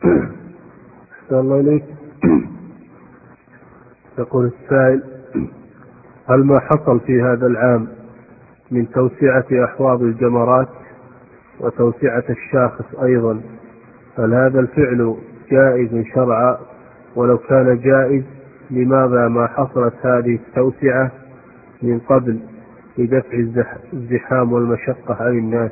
أحسن الله إليك. يقول السائل: هل ما حصل في هذا العام من توسعة أحواض الجمرات وتوسعة الشاخص أيضا، هل هذا الفعل جائز شرعا؟ ولو كان جائز لماذا ما حصلت هذه التوسعة من قبل لدفع الزحام والمشقة عن الناس؟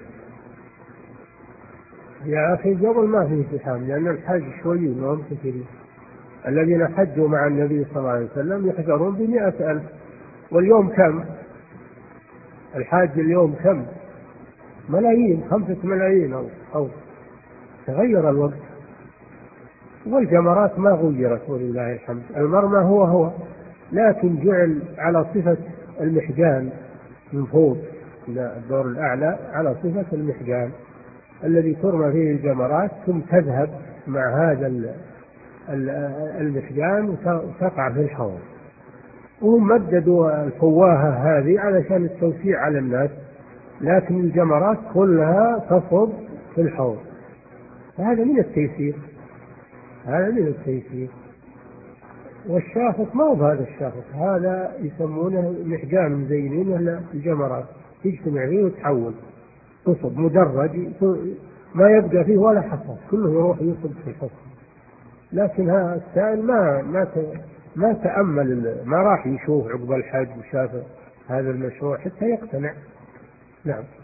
يا أخي قبل ما فيه زحام، لأن الحج شويين وهم كثيرين. الذين حجوا مع النبي صلى الله عليه وسلم يحجرون ب100,000، واليوم كم الحاج؟ اليوم كم؟ ملايين، 5 ملايين أو تغير الوقت. والجمرات ما غيرت ولله الحمد، المرمى هو لكن جعل على صفة المحجان من فوق إلى الدور الأعلى، على صفة المحجان الذي ترمى فيه الجمرات ثم تذهب مع هذا المحجان وتقع في الحوض. وهم مددوا الفواهة هذه علشان التوسيع على الناس، لكن الجمرات كلها تصب في الحوض. هذا من التيسير، هذا من التيسير. والشاخص ما هو هذا الشاخص، هذا يسمونه محجان مزينين الجمرات، تجتمع فيه وتحول، تصب مدرج ما يبقى فيه ولا حصى، كله يروح يصب في الحصى. لكن هذا السائل ما تأمل، ما راح يشوف عقب الحج وشاف هذا المشروع حتى يقتنع. نعم.